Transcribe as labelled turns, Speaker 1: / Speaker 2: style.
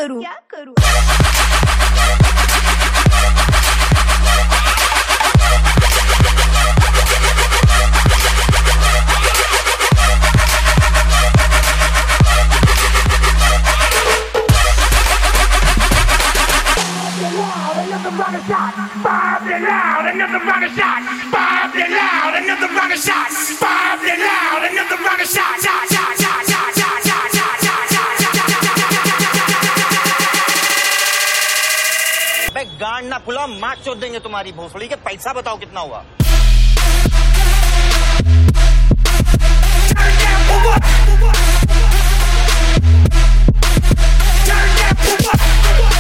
Speaker 1: करूं?
Speaker 2: Another rocket shot, bob it loud. Another rocket shot, bob it loud. Another rocket shot, bob it loud. Another rocket shot, shot, shot, shot, shot, shot, shot, shot.
Speaker 3: बे गांड ना फुलाओ, मार चोद देंगे तुम्हारी भोसड़ी के। पैसा बताओ कितना हुआ?
Speaker 2: Turn that